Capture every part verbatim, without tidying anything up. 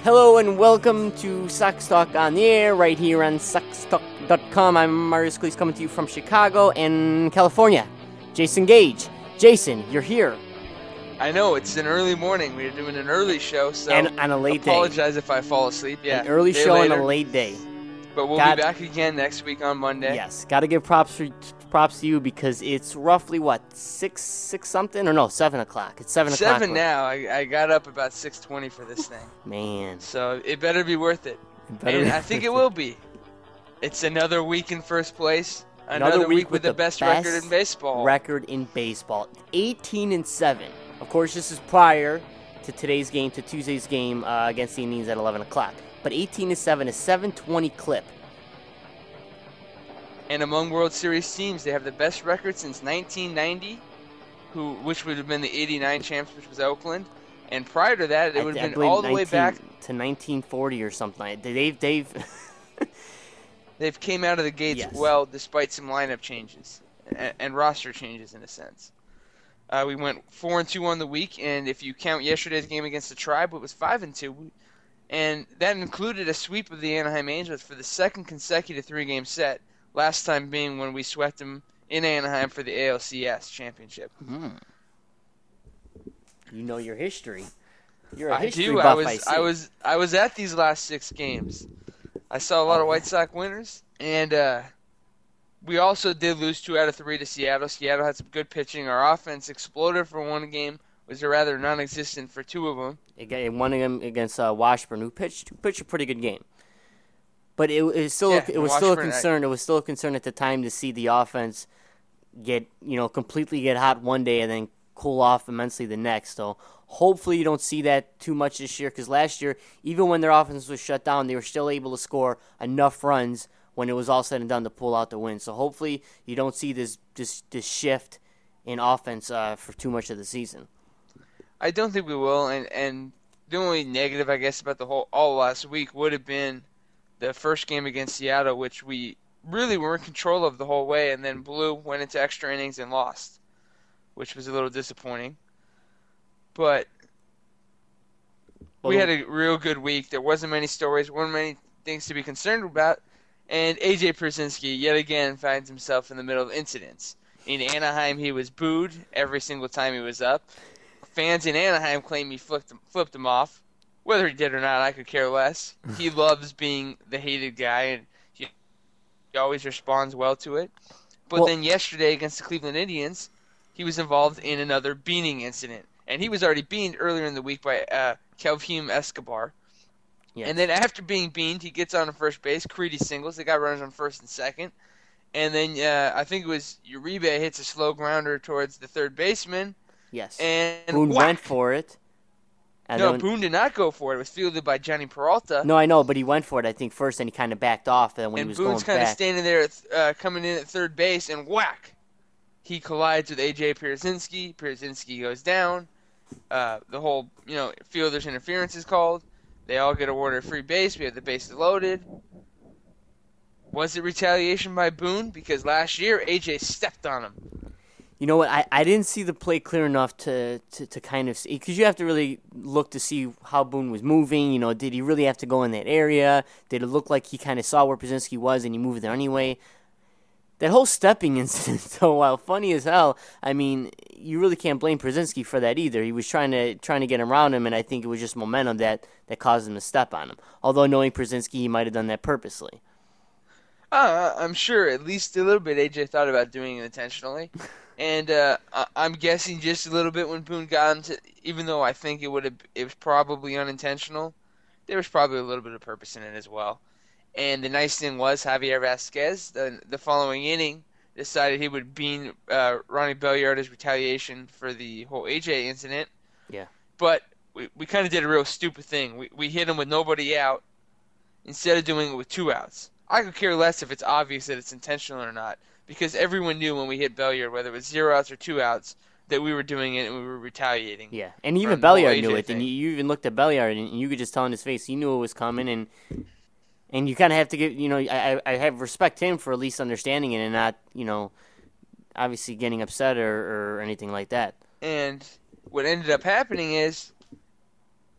Hello and welcome to Sox Talk on the air, right here on sox talk dot com. I'm Marius Cleese coming to you from Chicago and California. Jason Gage. Jason, you're here. I know, it's an early morning. We're doing an early show, so and on a late apologize day. if I fall asleep. Yeah, An early show later. on a late day. But we'll got, be back again next week on Monday. Yes, got to give props for, props to you because it's roughly, what, six, six something? Or no, seven o'clock. It's seven o'clock. Seven now. I, I got up about six twenty for this thing. Man. So it better be worth it. it and I think it will be. It's another week in first place. Another, Another week, week with, with the, the best, best record in baseball. Record in baseball. eighteen and seven. Of course, this is prior to today's game, to Tuesday's game uh, against the Indians at eleven o'clock. But eighteen and seven, a seven twenty clip. And among World Series teams, they have the best record since nineteen ninety, who which would have been the eighty-nine champs, which was Oakland. And prior to that, it would have been all the way back to nineteen forty or something like that. They've, they've, they've came out of the gates yes. well, despite some lineup changes and, and roster changes in a sense. Uh, we went four and two on the week, and if you count yesterday's game against the Tribe, it was five and two, and that included a sweep of the Anaheim Angels for the second consecutive three-game set. Last time being when we swept them in Anaheim for the A L C S championship. Hmm. You know your history. You're a I history do. buff, I was. I, see. I was. I was at these last six games. I saw a lot of White Sox winners, and uh, we also did lose two out of three to Seattle. Seattle had some good pitching. Our offense exploded for one game. Was rather non-existent for two of them. It got one of them against uh, Washburn, who pitched who pitched a pretty good game. But it, it was still Yeah, a, it was still a Washburn, concern. It was still a concern at the time to see the offense get you know completely get hot one day and then cool off immensely the next. So hopefully you don't see that too much this year, because last year, even when their offense was shut down, they were still able to score enough runs when it was all said and done to pull out the win. So hopefully you don't see this this, this shift in offense uh, for too much of the season. I don't think we will, and and the only negative I guess about the whole all last week would have been the first game against Seattle, which we really were in control of the whole way, and then blew, went into extra innings and lost, which was a little disappointing. But we had a real good week. There wasn't many stories, weren't many things to be concerned about, and A J Pierzynski yet again finds himself in the middle of incidents. In Anaheim, he was booed every single time he was up. Fans in Anaheim claim he flipped him, flipped him off. Whether he did or not, I could care less. He loves being the hated guy, and he, he always responds well to it. But well, then yesterday against the Cleveland Indians, he was involved in another beaning incident. And he was already beaned earlier in the week by uh, Kelvin Escobar. yes. And then after being beaned, he gets on to first base. Creedy singles. They got runners on first and second. And then uh, I think it was Uribe hits a slow grounder towards the third baseman. Yes. And Boone whack! went for it. And no, then, Boone did not go for it. It was fielded by Johnny Peralta. No, I know, but he went for it, I think, first, and he kind of backed off. And when and he was Boone's going kind of back, standing there, at, uh, coming in at third base, and whack! He collides with A J Pierzynski. Pierzynski goes down. Uh, the whole, you know, fielder's interference is called. They all get awarded a free base. We have the bases loaded. Was it retaliation by Boone? Because last year, A J stepped on him. You know what? I, I didn't see the play clear enough to, to, to kind of see, because you have to really look to see how Boone was moving. You know, did he really have to go in that area? Did it look like he kind of saw where Pierzynski was and he moved there anyway? That whole stepping incident, so while funny as hell, I mean, you really can't blame Pierzynski for that either. He was trying to trying to get around him, and I think it was just momentum that, that caused him to step on him. Although knowing Pierzynski, he might have done that purposely. Uh, I'm sure at least a little bit A J thought about doing it intentionally. And uh, I'm guessing just a little bit when Boone got into, even though I think it would have, it was probably unintentional, there was probably a little bit of purpose in it as well. And the nice thing was Javier Vasquez, the, the following inning, decided he would bean uh, Ronnie Belliard as retaliation for the whole A J incident. Yeah. But we, we kind of did a real stupid thing. We, we hit him with nobody out instead of doing it with two outs. I could care less if it's obvious that it's intentional or not, because everyone knew when we hit Belliard, whether it was zero outs or two outs, that we were doing it and we were retaliating. Yeah, and even Belliard knew it, and you, you even looked at Belliard, and you could just tell in his face he knew it was coming, and and you kind of have to give, you know, I I have respect him for at least understanding it and not, you know, obviously getting upset or, or anything like that. And what ended up happening is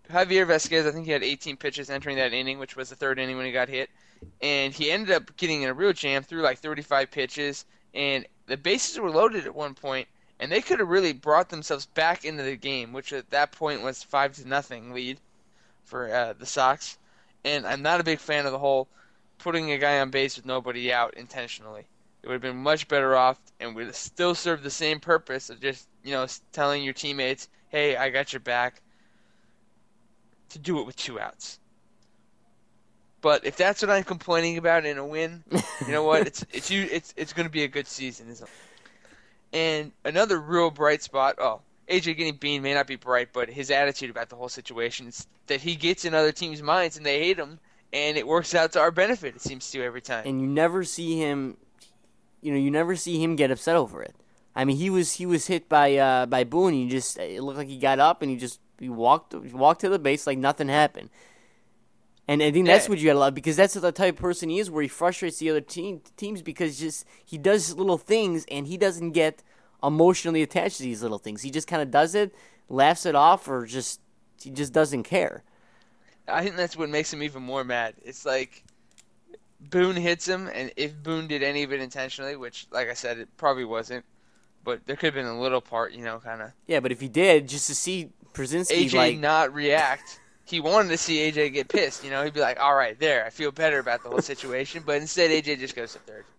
Javier Vasquez, I think he had eighteen pitches entering that inning, which was the third inning when he got hit. And he ended up getting in a real jam, threw like thirty-five pitches, and the bases were loaded at one point, and they could have really brought themselves back into the game, which at that point was five to nothing lead for uh, the Sox. And I'm not a big fan of the whole putting a guy on base with nobody out intentionally. It would have been much better off, and would have still served the same purpose of just, you know, telling your teammates, hey, I got your back, to do it with two outs. But if that's what I'm complaining about in a win, you know what? It's it's you it's it's going to be a good season, isn't it? And another real bright spot. Oh, A J getting beaned may not be bright, but his attitude about the whole situation is that he gets in other teams' minds and they hate him, and it works out to our benefit. It seems to every time. And you never see him, you know, you never see him get upset over it. I mean, he was he was hit by uh, by Boone. He just it looked like he got up and he just he walked he walked to the base like nothing happened. And I think that's Yeah. what you got to love, because that's the type of person he is, where he frustrates the other team, teams because just he does little things and he doesn't get emotionally attached to these little things. He just kind of does it, laughs it off, or just he just doesn't care. I think that's what makes him even more mad. It's like Boone hits him, and if Boone did any of it intentionally, which, like I said, it probably wasn't, but there could have been a little part, you know, kind of. Yeah, but if he did, just to see Brzezinski A J like not react. He wanted to see A J get pissed, you know. He'd be like, all right, there, I feel better about the whole situation. But instead, A J just goes to third.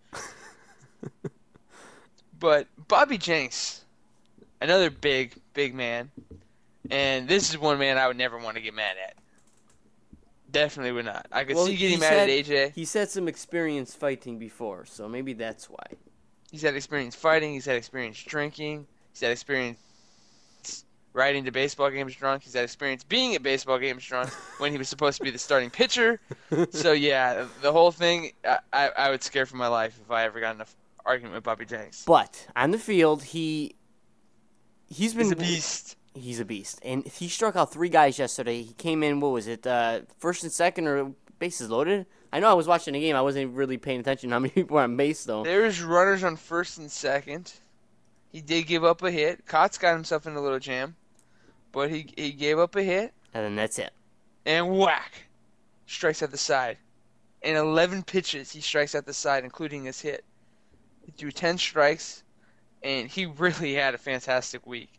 But Bobby Jenks, another big, big man. And this is one man I would never want to get mad at. Definitely would not. I could well, see getting he's mad had- at A J. He's had some experience fighting before, so maybe that's why. He's had experience fighting. He's had experience drinking. He's had experience riding to baseball games drunk. He's had experience being at baseball games drunk when he was supposed to be the starting pitcher. So, yeah, the whole thing, I, I, I would scare for my life if I ever got in an argument with Bobby Jenks. But on the field, he he's been He's a beast. He's a beast, and he struck out three guys yesterday. He came in, what was it, uh, first and second, or bases loaded? I know I was watching the game. I wasn't really paying attention to how many people were on base, though. There's runners on first and second. He did give up a hit. Kotz got himself in a little jam, but he he gave up a hit, And then that's it. and whack, strikes at the side. In eleven pitches, he strikes at the side, including his hit. He threw ten strikes, and he really had a fantastic week.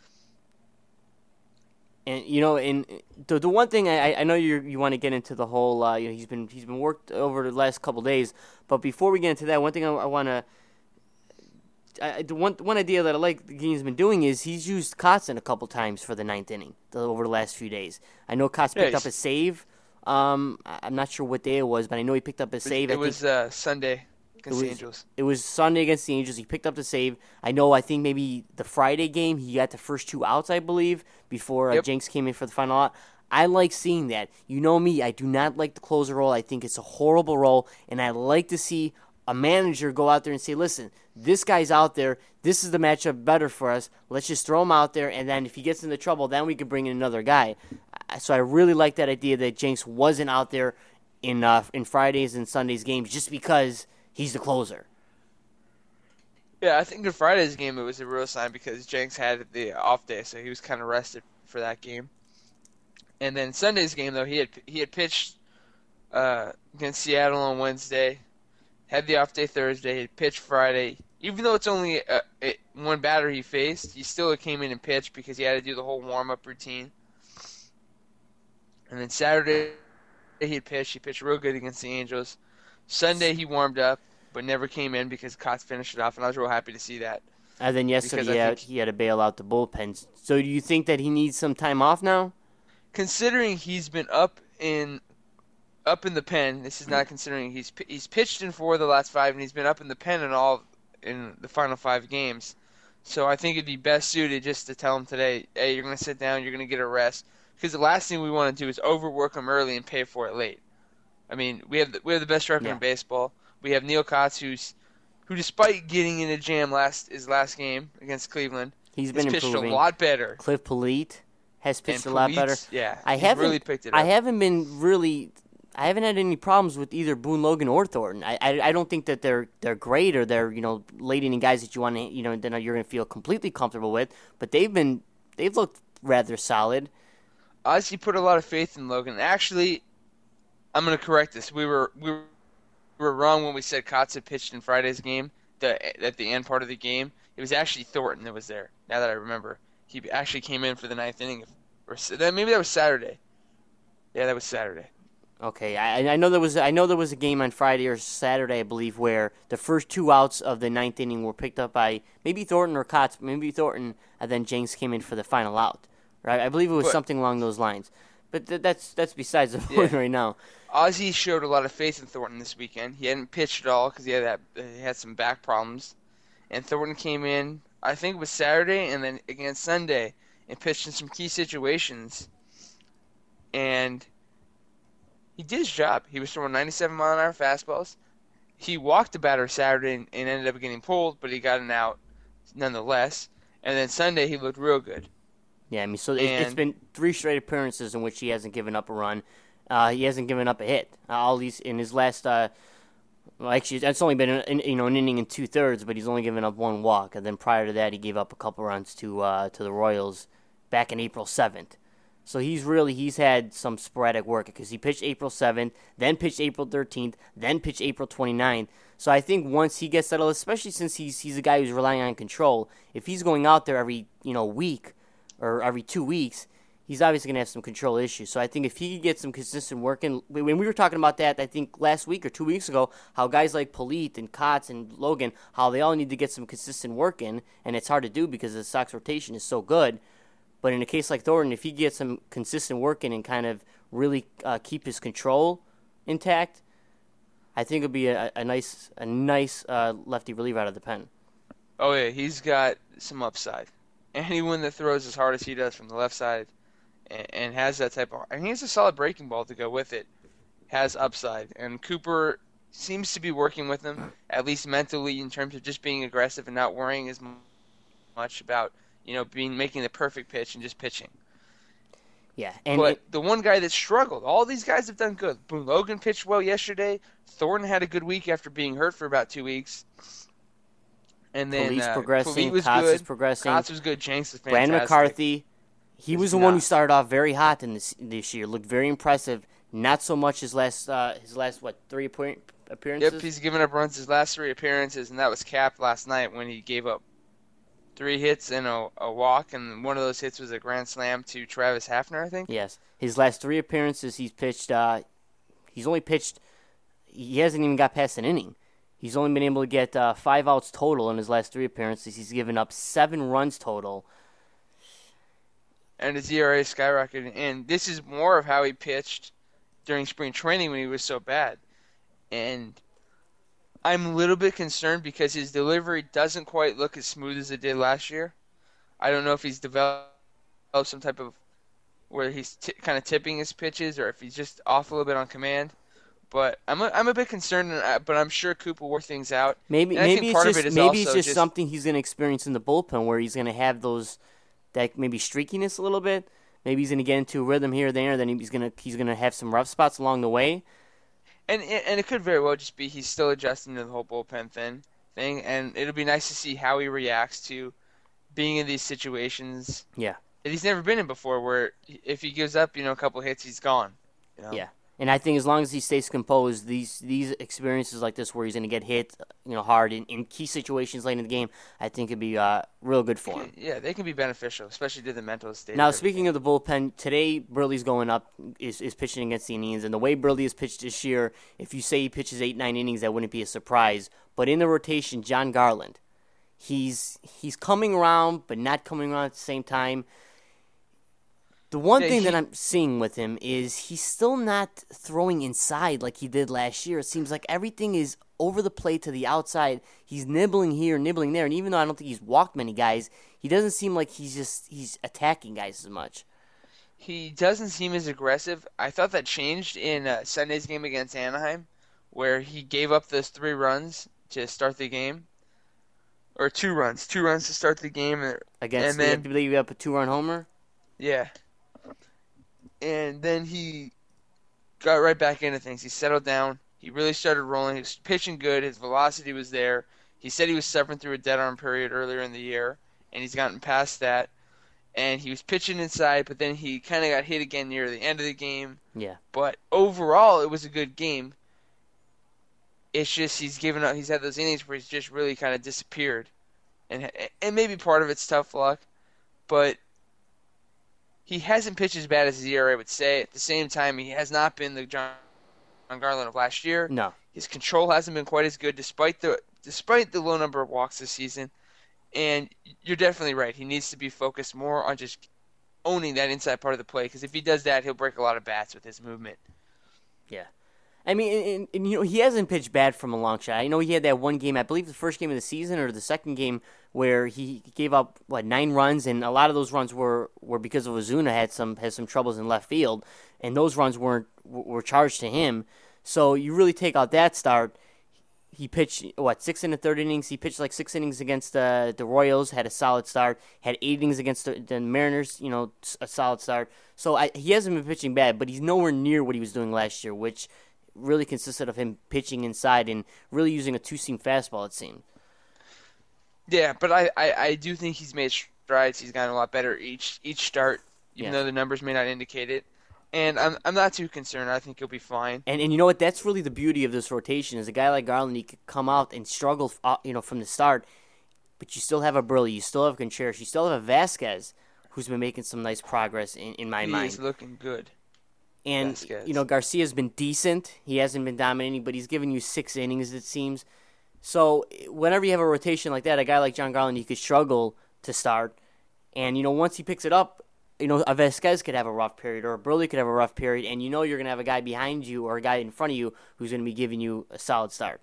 And you know, and the the one thing I I know you you want to get into the whole uh, you know he's been he's been worked over the last couple days, but before we get into that, one thing I, I want to. I, the one one idea that I like the game's been doing is he's used Kotzen a couple times for the ninth inning the, over the last few days. I know Kotz picked Yeah, up a save. Um, I- I'm not sure what day it was, but I know he picked up a save. It I was think uh, Sunday against it the was- Angels. it was Sunday against the Angels. He picked up the save. I know. I think maybe the Friday game he got the first two outs, I believe, before uh, Yep. Jenks came in for the final out. I like seeing that. You know me. I do not like the closer role. I think it's a horrible role, and I like to see a manager go out there and say, listen, this guy's out there. This is the matchup better for us. Let's just throw him out there, and then if he gets into trouble, then we can bring in another guy. Uh, So I really like that idea that Jenks wasn't out there in uh, in Fridays and Sundays games just because he's the closer. Yeah, I think in Friday's game it was a real sign because Jenks had the off day, so he was kind of rested for that game. And then Sunday's game, though, he had he had pitched uh, against Seattle on Wednesday, had the off day Thursday, he pitched Friday. Even though it's only uh, it, one batter he faced, he still came in and pitched because he had to do the whole warm-up routine. And then Saturday he had pitched. He pitched real good against the Angels. Sunday he warmed up, but never came in because Kotz finished it off, and I was real happy to see that. And then yesterday Because I he had, think- he had to bail out the bullpens. So do you think that he needs some time off now? Considering he's been up in up in the pen, this is not considering he's pi- he's pitched in four of the last five, and he's been up in the pen in all in the final five games. So I think it'd be best suited just to tell him today, hey, you're going to sit down, you're going to get a rest, because the last thing we want to do is overwork him early and pay for it late. I mean, we have the, we have the best record Yeah. in baseball. We have Neil Kotz, who's who, despite getting in a jam last his last game against Cleveland, He's has been pitched improving. a lot better. Cliff Polite has pitched And a lot better. Polite's- Yeah, I he's haven't really picked it up. I haven't been really I haven't had any problems with either Boone Logan or Thornton. I, I, I don't think that they're they're great or they're you know late inning guys that you want to you know that you're going to feel completely comfortable with. But they've been they've looked rather solid. Ozzie put a lot of faith in Logan. Actually, I'm going to correct this. We were we were wrong when we said Kotz pitched in Friday's game. The at the end part of the game, it was actually Thornton that was there. Now that I remember, he actually came in for the ninth inning, or maybe that was Saturday. Yeah, that was Saturday. Okay, I, I know there was I know there was a game on Friday or Saturday, I believe, where the first two outs of the ninth inning were picked up by maybe Thornton or Kotz, maybe Thornton, and then Jenks came in for the final out. Right, I believe it was but, something along those lines. But th- that's that's besides the point yeah. right now. Ozzie showed a lot of faith in Thornton this weekend. He hadn't pitched at all because he had that he had some back problems, and Thornton came in. I think it was Saturday, and then again Sunday, and pitched in some key situations, and he did his job. He was throwing ninety-seven mile an hour fastballs. He walked the batter Saturday and, and ended up getting pulled, but he got an out nonetheless. And then Sunday he looked real good. Yeah, I mean, so it, it's been three straight appearances in which he hasn't given up a run. Uh, he hasn't given up a hit. Uh, all these in his last, uh, well, actually, that's only been an, you know an inning and two thirds, but he's only given up one walk. And then prior to that, he gave up a couple runs to uh, to the Royals back in April seventh. So he's really he's had some sporadic work because he pitched April seventh, then pitched April thirteenth, then pitched April twenty-ninth. So I think once he gets settled, especially since he's he's a guy who's relying on control, if he's going out there every you know week or every two weeks, he's obviously going to have some control issues. So I think if he could get some consistent work in, when we were talking about that, I think last week or two weeks ago, how guys like Polite and Kotz and Logan, how they all need to get some consistent work in, and it's hard to do because the Sox rotation is so good. But in a case like Thornton, if he gets some consistent work in and kind of really uh, keep his control intact, I think it'll be a, a nice, a nice uh, lefty reliever out of the pen. Oh yeah, he's got some upside. Anyone that throws as hard as he does from the left side and, and has that type of, and he has a solid breaking ball to go with it, has upside. And Cooper seems to be working with him, at least mentally, in terms of just being aggressive and not worrying as much about, you know, being making the perfect pitch and just pitching. Yeah, and but it, the one guy that struggled, all these guys have done good. Boone Logan pitched well yesterday. Thornton had a good week after being hurt for about two weeks. And then Police uh, progressing, Polite was Kotz good. is progressing. Kotz was good. Jenks was fantastic. Brandon McCarthy, he was, was the not. one who started off very hot in this this year. Looked very impressive. Not so much his last uh, his last what three appearances. Yep, he's given up runs his last three appearances, and that was capped last night when he gave up three hits and a, a walk, and one of those hits was a grand slam to Travis Hafner, I think. Yes, his last three appearances, he's pitched. Uh, he's only pitched. He hasn't even got past an inning. He's only been able to get uh, five outs total in his last three appearances. He's given up seven runs total. And his E R A skyrocketed. And this is more of how he pitched during spring training when he was so bad. And I'm a little bit concerned because his delivery doesn't quite look as smooth as it did last year. I don't know if he's developed some type of where he's t- kind of tipping his pitches or if he's just off a little bit on command. But I'm a, I'm a bit concerned, but I'm sure Coop will work things out. Maybe maybe it's just it maybe it's just, just something he's going to experience in the bullpen where he's going to have those that maybe streakiness a little bit. Maybe he's going to get into a rhythm here or there. Then he's going to he's going to have some rough spots along the way. And and it could very well just be he's still adjusting to the whole bullpen thing. Thing, and it'll be nice to see how he reacts to being in these situations. Yeah, that he's never been in before. Where if he gives up, you know, a couple hits, he's gone. You know? Yeah. And I think as long as he stays composed, these these experiences like this where he's going to get hit, you know, hard in, in key situations late in the game, I think it'd be uh, real good for him. Yeah, they can be beneficial, especially to the mental state. Now, of speaking of the bullpen, today Burley's going up, is, is pitching against the Indians. And the way Burley has pitched this year, if you say he pitches eight, nine innings, that wouldn't be a surprise. But in the rotation, John Garland, he's he's coming around, but not coming around at the same time. The one yeah, thing he, that I'm seeing with him is he's still not throwing inside like he did last year. It seems like everything is over the plate to the outside. He's nibbling here, nibbling there, and even though I don't think he's walked many guys, he doesn't seem like he's just he's attacking guys as much. He doesn't seem as aggressive. I thought that changed in uh, Sunday's game against Anaheim, where he gave up those three runs to start the game, or two runs, two runs to start the game, against and then the, believe you up a two-run homer. Yeah. And then he got right back into things. He settled down. He really started rolling. He was pitching good. His velocity was there. He said he was suffering through a dead arm period earlier in the year, and he's gotten past that. and he was pitching inside, but then he kind of got hit again near the end of the game. Yeah. But overall, it was a good game. It's just he's given up. He's had those innings where he's just really kind of disappeared, and and maybe part of it's tough luck, but he hasn't pitched as bad as his E R A would say. At the same time, he has not been the John Garland of last year. No. His control hasn't been quite as good, despite the despite the low number of walks this season. And you're definitely right. He needs to be focused more on just owning that inside part of the play, because if he does that, he'll break a lot of bats with his movement. Yeah. I mean, and, and, and, you know, he hasn't pitched bad from a long shot. I know he had that one game, I believe the first game of the season or the second game, where he gave up, what, nine runs, and a lot of those runs were, were because of Ozuna had some had some troubles in left field, and those runs weren't were charged to him. So you really take out that start. He pitched, what, six and a third innings. He pitched like six innings against uh, the Royals, had a solid start. Had eight innings against the, the Mariners, you know, a solid start. So I, he hasn't been pitching bad, but he's nowhere near what he was doing last year, which really consisted of him pitching inside and really using a two-seam fastball, it seemed. Yeah, but I, I, I do think he's made strides. He's gotten a lot better each each start, even Yeah. though the numbers may not indicate it. And I'm I'm not too concerned. I think he'll be fine. And and you know what? That's really the beauty of this rotation is a guy like Garland, he could come out and struggle, uh, you know, from the start, but you still have a Burley, you still have Contreras, you still have a Vasquez, who's been making some nice progress in, in my He mind. is looking good. And Vasquez. you know, Garcia's been decent. He hasn't been dominating, but he's given you six innings, it seems. So whenever you have a rotation like that, a guy like John Garland, he could struggle to start. And you know, once he picks it up, you know, a Vasquez could have a rough period, or a Burley could have a rough period, and you know you're going to have a guy behind you or a guy in front of you who's going to be giving you a solid start.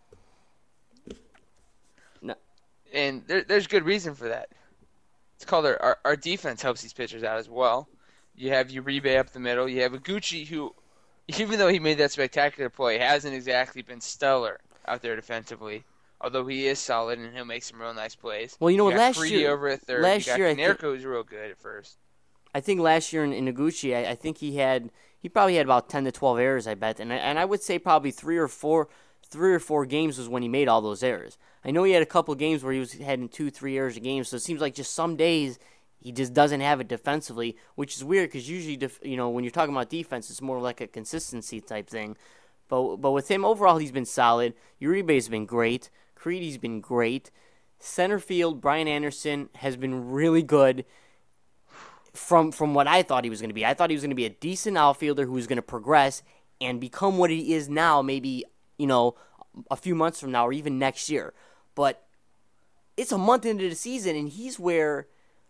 No. And there, there's good reason for that. It's called our, our our defense helps these pitchers out as well. You have Uribe up the middle. You have Iguchi, who, even though he made that spectacular play, hasn't exactly been stellar out there defensively. Although he is solid and he'll make some real nice plays. Well, you know, you got last Freedy year, over at third. last you got year, I think- Konerko, who's real good at first. I think last year in, in Noguchi, I, I think he had he probably had about ten to twelve errors, I bet, and I, and I would say probably three or four three or four games was when he made all those errors. I know he had a couple games where he was having two, three errors a game, so it seems like just some days he just doesn't have it defensively, which is weird because usually, def, you know, when you're talking about defense, it's more like a consistency type thing. But but with him overall, he's been solid. Uribe's been great. Creedy's been great. Center field, Brian Anderson has been really good. From from what I thought he was going to be. I thought he was going to be a decent outfielder who was going to progress and become what he is now, maybe, you know, a few months from now or even next year. But it's a month into the season, and he's where,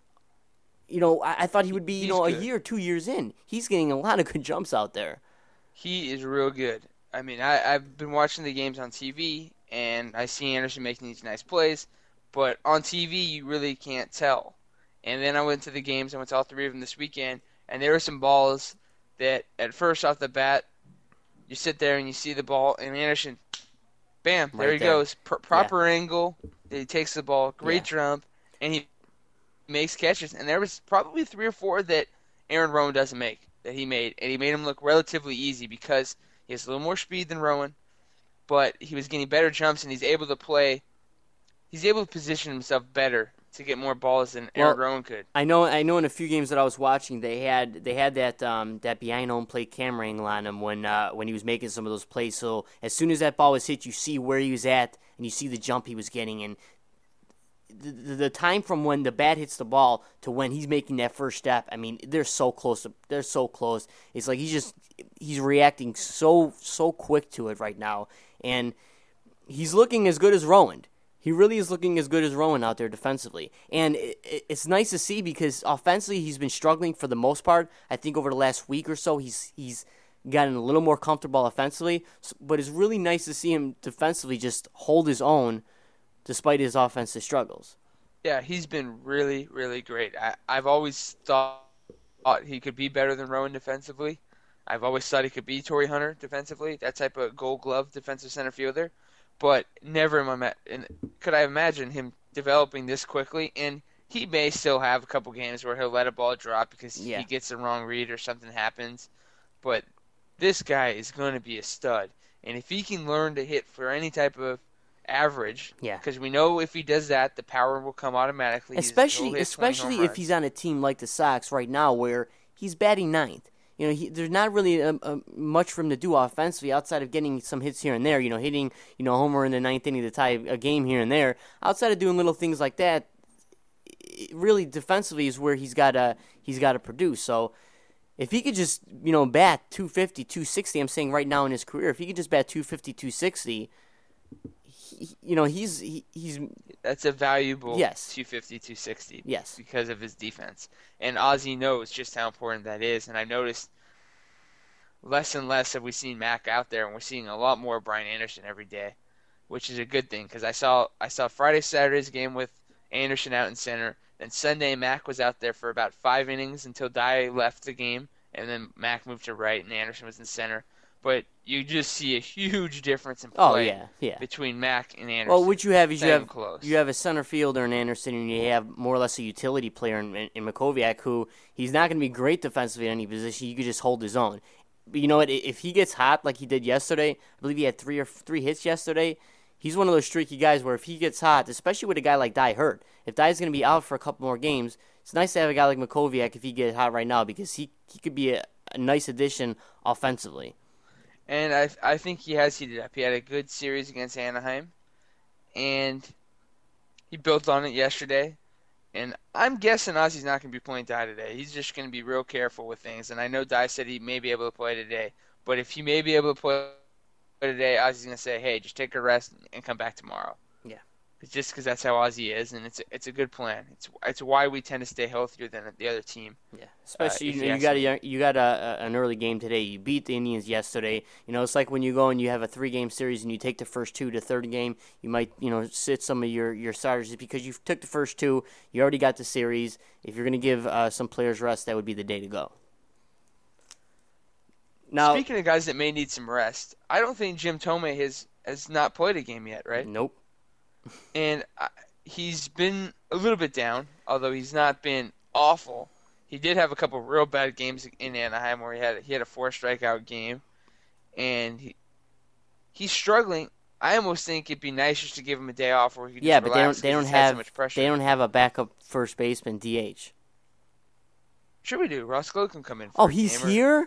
you know, I, I thought he would be, you He's know, a good. year, two years in. He's getting a lot of good jumps out there. He is real good. I mean, I, I've been watching the games on T V, and I see Anderson making these nice plays, but on T V you really can't tell. And then I went to the games, I went to all three of them this weekend, and there were some balls that at first off the bat, you sit there and you see the ball, and Anderson, bam, there Right he there. goes. Pr- proper angle, he takes the ball, great Yeah. jump, and he makes catches. And there was probably three or four that Aaron Rowan doesn't make, that he made, and he made them look relatively easy because he has a little more speed than Rowan, but he was getting better jumps, and he's able to play, he's able to position himself better to get more balls than Aaron Well, Rowan could. I know I know in a few games that I was watching, they had they had that um, that behind home plate camera angle on him when uh, when he was making some of those plays. So as soon as that ball was hit, you see where he was at, and you see the jump he was getting. And the, the, the time from when the bat hits the ball to when he's making that first step, I mean, they're so close. To, they're so close. It's like he's just he's reacting so so quick to it right now, and he's looking as good as Rowan. He really is looking as good as Rowan out there defensively. And it, it, it's nice to see because offensively he's been struggling for the most part. I think over the last week or so he's he's gotten a little more comfortable offensively. So, but it's really nice to see him defensively just hold his own despite his offensive struggles. Yeah, he's been really, really great. I, I've always thought, thought he could be better than Rowan defensively. I've always thought he could be Torrey Hunter defensively, that type of gold glove defensive center fielder. But never in my ma- in, could I imagine him developing this quickly. And he may still have a couple games where he'll let a ball drop because Yeah. he gets the wrong read or something happens. But this guy is going to be a stud. And if he can learn to hit for any type of average. Yeah. Because we know if he does that, the power will come automatically. He's- Especially, he'll hit twenty especially home if runs. he's on a team like the Sox right now, where he's batting ninth. You know, he, there's not really um, um, much for him to do offensively outside of getting some hits here and there. You know, hitting you know homer in the ninth inning to tie a game here and there. Outside of doing little things like that, it really defensively is where he's got to he's got to produce. So if he could just you know bat two fifty, two sixty, I'm saying right now in his career, if he could just bat two fifty, two sixty, he, you know he's he, he's That's a valuable Yes. two fifty, two sixty yes. because of his defense. And Ozzie knows just how important that is. And I've noticed less and less have we seen Mac out there, and we're seeing a lot more Brian Anderson every day, which is a good thing because I saw I saw Friday, Saturday's game with Anderson out in center. Then Sunday, Mac was out there for about five innings until Dye left the game, and then Mac moved to right, and Anderson was in center. But you just see a huge difference in play Oh yeah, yeah. between Mac and Anderson. Well, what you have is you Staying have close. you have a center fielder in Anderson, and you have more or less a utility player in, in, in Makoviak, who he's not going to be great defensively in any position. You could just hold his own. But you know what? If he gets hot like he did yesterday, I believe he had three or three hits yesterday. He's one of those streaky guys where if he gets hot, especially with a guy like Dye hurt, if Dye's going to be out for a couple more games, it's nice to have a guy like Makoviak if he gets hot right now because he he could be a, a nice addition offensively. And I I think he has heated up. He had a good series against Anaheim, and he built on it yesterday. And I'm guessing Ozzie's not going to be playing Dye today. He's just going to be real careful with things. And I know Dye said he may be able to play today. But if he may be able to play today, Ozzie's going to say, hey, just take a rest and come back tomorrow. Yeah. It's just because that's how Ozzie is, and it's a, it's a good plan. It's it's why we tend to stay healthier than the other team. Yeah, especially Uh, if you, you you ask got me. a, you got a, a, an early game today. You beat the Indians yesterday. You know, it's like when you go and you have a three game series and you take the first two to third game. You might you know sit some of your, your starters just because you took the first two. You already got the series. If you're going to give uh, some players rest, that would be the day to go. Now, Speaking of guys that may need some rest, I don't think Jim Tomei has has not played a game yet, right? nope. And I, he's been a little bit down, although he's not been awful. He did have a couple real bad games in Anaheim where he had he had a four strikeout game, and he he's struggling. I almost think it'd be nice just to give him a day off where he could Yeah, just but they relax don't they 'cause don't he's had have so much pressure. they don't have a backup first baseman D H. Sure we do. Ross Glow can come in. For Oh, a he's game, or- here.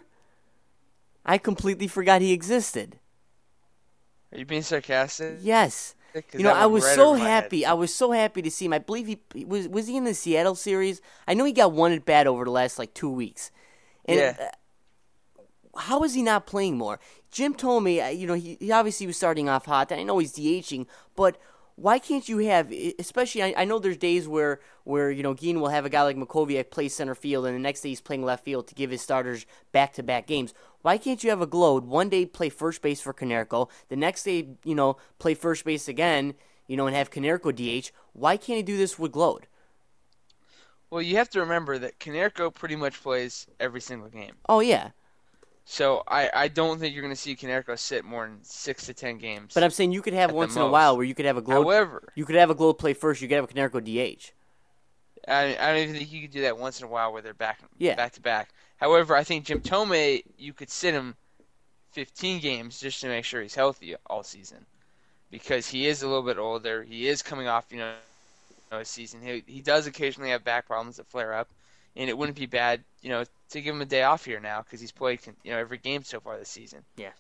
I completely forgot he existed. Are you being sarcastic? Yes. 'Cause You know, that I went was right so over my head. happy. I was so happy to see him. I believe he, he was was he in the Seattle series? I know he got one at bat over the last like two weeks. And Yeah. uh, how is he not playing more? Jim told me, uh, you know, he, he obviously was starting off hot. And I know he's DHing, but why can't you have, especially, I, I know there's days where, where you know, Geen will have a guy like Makoviak play center field, and the next day he's playing left field to give his starters back-to-back games. Why can't you have a Glode one day play first base for Konerko, the next day, you know, play first base again, you know, and have Konerko D H? Why can't he do this with Glode? Well, you have to remember that Konerko pretty much plays every single game. Oh, yeah. So I, I don't think you're going to see Konerko sit more than six to ten games. But I'm saying you could have At the once in a most. while where you could have a Glode. However, You could have a Glode play first, you could have a Konerko D H. I, I don't even think you could do that once in a while where they're back Yeah. back to back. However, I think Jim Tomei, you could sit him fifteen games just to make sure he's healthy all season, because he is a little bit older. He is coming off, you know, a season. He he does occasionally have back problems that flare up, and it wouldn't be bad, you know, to give him a day off here now because he's played, you know, every game so far this season.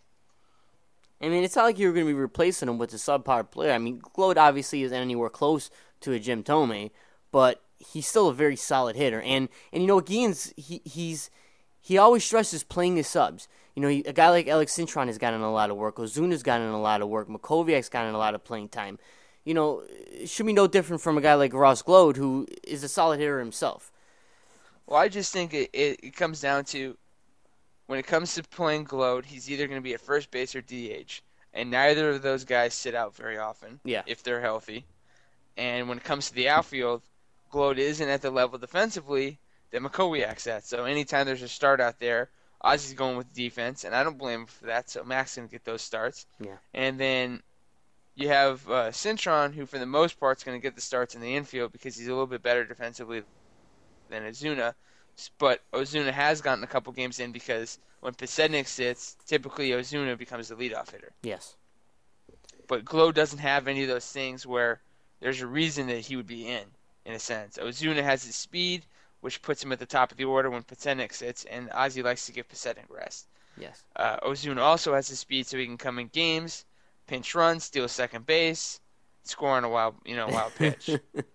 I mean, it's not like you're going to be replacing him with a subpar player. I mean, Glode obviously isn't anywhere close to a Jim Tomei, but he's still a very solid hitter. And and you know, Geen's he he's he always stresses playing his subs. You know, he, a guy like Alex Cintron has gotten a lot of work. Ozuna's gotten a lot of work. Makoviak's gotten a lot of playing time. You know, it should be no different from a guy like Ross Glode, who is a solid hitter himself. Well, I just think it, it, it comes down to, when it comes to playing Glode, he's either going to be at first base or D H. And neither of those guys sit out very often Yeah. if they're healthy. And when it comes to the outfield, Glode isn't at the level defensively that Makowiak's at. So anytime there's a start out there, Ozzie's going with defense, and I don't blame him for that. So Mac's going to get those starts. Yeah. And then you have uh, Cintron, who for the most part is going to get the starts in the infield because he's a little bit better defensively than Ozuna. But Ozuna has gotten a couple games in because when Pasednik sits, typically Ozuna becomes the leadoff hitter. Yes. But Glow doesn't have any of those things where there's a reason that he would be in, in a sense. Ozuna has his speed, which puts him at the top of the order when Pacenik sits, and Ozzy likes to give Pacenik rest. Yes. Uh, Ozuna also has his speed, so he can come in games, pinch run, steal second base, score on a wild, you know, wild pitch.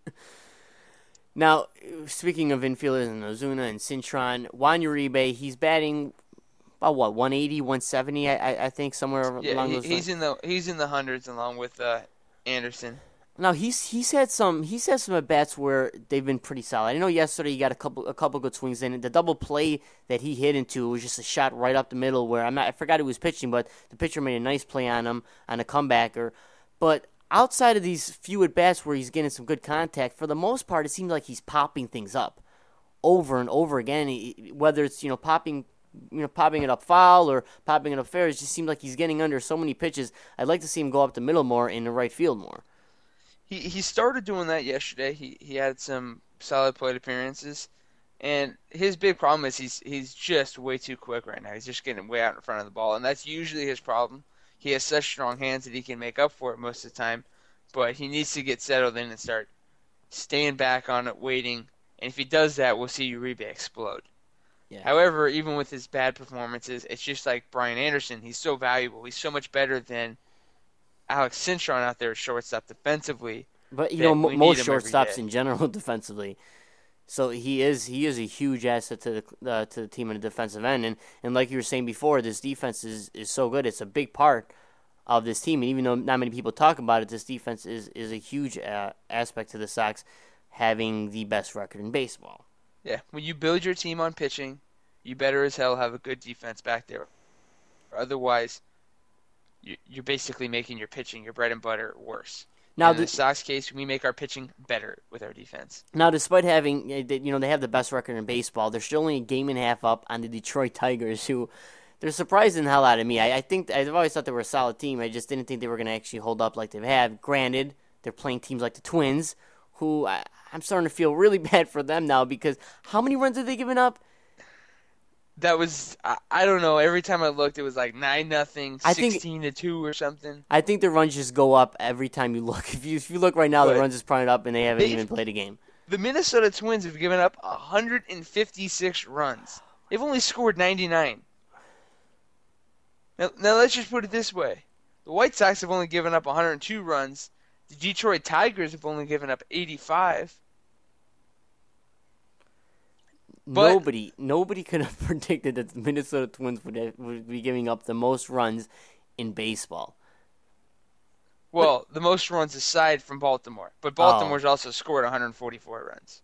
Now, speaking of infielders and Ozuna and Cintron, Juan Uribe, he's batting about what, one eighty, one seventy, I, I think, somewhere yeah, along he, those he's lines. in the he's in the hundreds along with uh, Anderson. Now he's he's had some he's had some at bats where they've been pretty solid. I know yesterday he got a couple a couple good swings in. The double play that he hit into was just a shot right up the middle where I'm not, I forgot he was pitching, but the pitcher made a nice play on him on a comebacker. But outside of these few at bats where he's getting some good contact, for the most part, it seems like he's popping things up over and over again. He, whether it's you know popping. You know, popping it up foul or popping it up fair, it just seems like he's getting under so many pitches. I'd like to see him go up the middle more and the right field more. He he started doing that yesterday. He he had some solid plate appearances, and his big problem is he's he's just way too quick right now. He's just getting way out in front of the ball, and that's usually his problem. He has such strong hands that he can make up for it most of the time, but he needs to get settled in and start staying back on it, waiting. And if he does that, we'll see Uribe explode. Yeah. However, even with his bad performances, it's just like Brian Anderson. He's so valuable. He's so much better than Alex Cintron out there at shortstop defensively. But you know, we m- most need him every shortstops day. in general defensively. So he is he is a huge asset to the uh, to the team in the defensive end, and, and like you were saying before, this defense is, is so good. It's a big part of this team, and even though not many people talk about it, this defense is is a huge uh, aspect to the Sox having the best record in baseball. Yeah, when you build your team on pitching, you better as hell have a good defense back there. Otherwise, you- you're basically making your pitching, your bread and butter, worse. Now, in the the, Sox case, we make our pitching better with our defense. now, despite having uh, they- you know they have the best record in baseball, they're still only a game and a half up on the Detroit Tigers, who they're surprising the hell out of me. I, I think I've always thought they were a solid team. I just didn't think they were going to actually hold up like they have. Granted, they're playing teams like the Twins, who I, I'm starting to feel really bad for them now because how many runs have they given up? That was I, I don't know. Every time I looked, it was like nine nothing, I think- sixteen to two or something. I think the runs just go up every time you look. If you if you look right now, But the runs is probably up and they haven't they've- even played a game. The Minnesota Twins have given up one hundred fifty-six runs. They've only scored ninety-nine. Now, now let's just put it this way: the White Sox have only given up one hundred two runs. The Detroit Tigers have only given up eighty-five. But- Nobody, nobody could have predicted that the Minnesota Twins would, have, would be giving up the most runs in baseball. Well, the most runs aside from Baltimore, but Baltimore's also scored one hundred forty-four runs.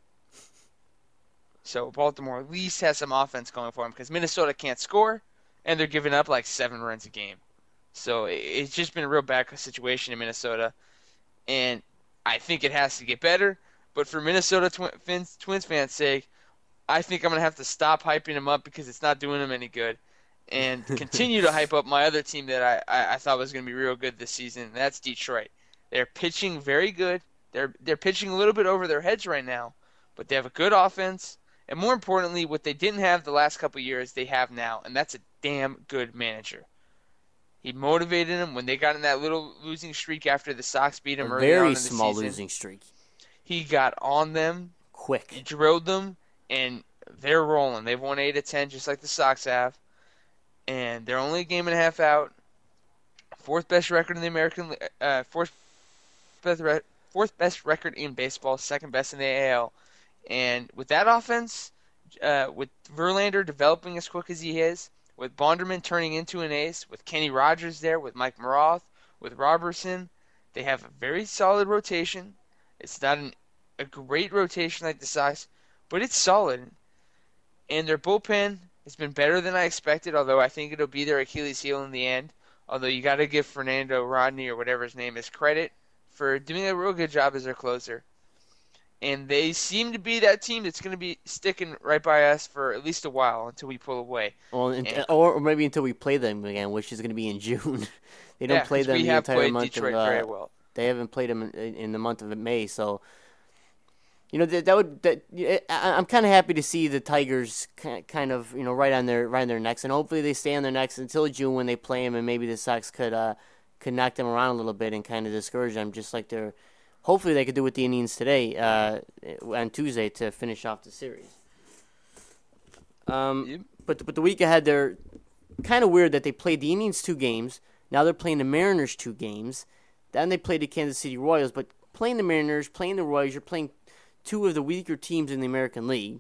So Baltimore at least has some offense going for them because Minnesota can't score, and they're giving up like seven runs a game. So it- it's just been a real bad situation in Minnesota, and I think it has to get better. But for Minnesota Twi- Twins, Twins fans' sake, I think I'm going to have to stop hyping them up because it's not doing them any good, and continue to hype up my other team that I, I, I thought was going to be real good this season, and that's Detroit. They're pitching very good. They're they're pitching a little bit over their heads right now, but they have a good offense, and more importantly, what they didn't have the last couple of years, they have now, and that's a damn good manager. He motivated them when they got in that little losing streak after the Sox beat them A early on very in the small season. losing streak. He got on them. He Quick. drilled them, and they're rolling. They've won eight of ten, just like the Sox have, and they're only a game and a half out. Fourth best record in the American, uh, fourth best, re- fourth best record in baseball, second best in the A L. And with that offense, uh, with Verlander developing as quick as he is, with Bonderman turning into an ace, with Kenny Rogers there, with Mike Maroth, with Robertson, they have a very solid rotation. It's not an, a great rotation like the Sox, but it's solid. And their bullpen has been better than I expected, although I think it'll be their Achilles heel in the end. Although you got to give Fernando Rodney, or whatever his name is, credit for doing a real good job as their closer. And they seem to be that team that's going to be sticking right by us for at least a while until we pull away. Well, and, And- or maybe until we play them again, which is going to be in June. they don't Yeah, play 'cause them we the have entire played month Detroit of. Uh, very well. They haven't played them in, in the month of May, so you know that, that would. That, I, I'm kind of happy to see the Tigers ki- kind of you know right on their right on their necks, and hopefully they stay on their necks until June when they play them, and maybe the Sox could uh, could knock them around a little bit and kind of discourage them, just like they're. Hopefully, they could do with the Indians today uh, on Tuesday to finish off the series. Um, Yep. but but the week ahead, they're kind of weird that they played the Indians two games. Now they're playing the Mariners two games. Then they played the Kansas City Royals. But playing the Mariners, playing the Royals, you're playing two of the weaker teams in the American League.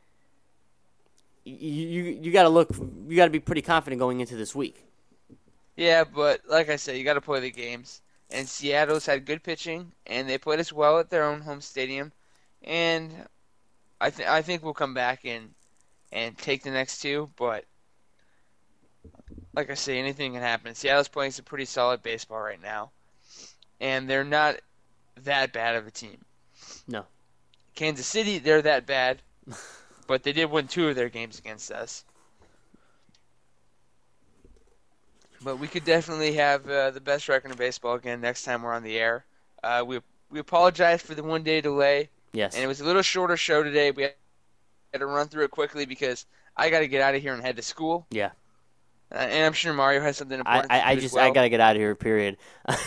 You you, you got to look. You got to be pretty confident going into this week. Yeah, but like I said, you got to play the games. And Seattle's had good pitching, and they played us well at their own home stadium. And I think I think we'll come back and and take the next two. But like I say, anything can happen. Seattle's playing some pretty solid baseball right now, and they're not that bad of a team. No. Kansas City, they're that bad, but they did win two of their games against us. But we could definitely have uh, the best record in baseball again next time we're on the air. Uh, we we apologize for the one day delay. Yes. And it was a little shorter show today. We had to run through it quickly because I got to get out of here and head to school. Yeah. Uh, and I'm sure Mario has something I, important I, to do I as just well. I gotta get out of here. Period.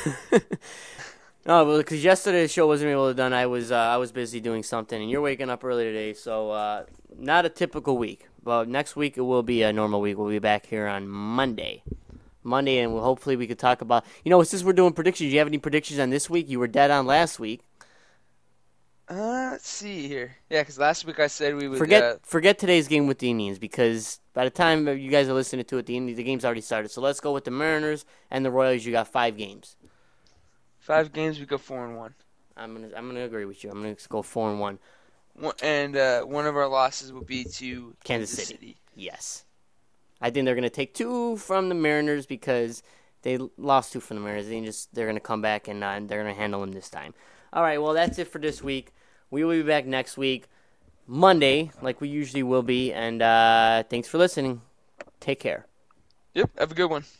No, because yesterday's show wasn't able to done. I was uh, I was busy doing something, and you're waking up early today, so uh, not a typical week. But next week it will be a normal week. We'll be back here on Monday, Monday, and we'll, hopefully we could talk about. You know, since we're doing predictions, do you have any predictions on this week? You were dead on last week. Uh, let's see here. Yeah, because last week I said we would Forget uh, forget today's game with the Indians because by the time you guys are listening to it, the Indians, the game's already started. So let's go with the Mariners and the Royals. You got five games. five games. We go four and one. I'm gonna I'm gonna agree with you. I'm gonna go four and one. One- And uh, one of our losses will be to Kansas Kansas City. City. Yes. I think they're going to take two from the Mariners because they lost two from the Mariners. They just they're going to come back and uh, they're going to handle them this time. All right, well, that's it for this week. We will be back next week, Monday, like we usually will be. And uh, thanks for listening. Take care. Yep. Have a good one.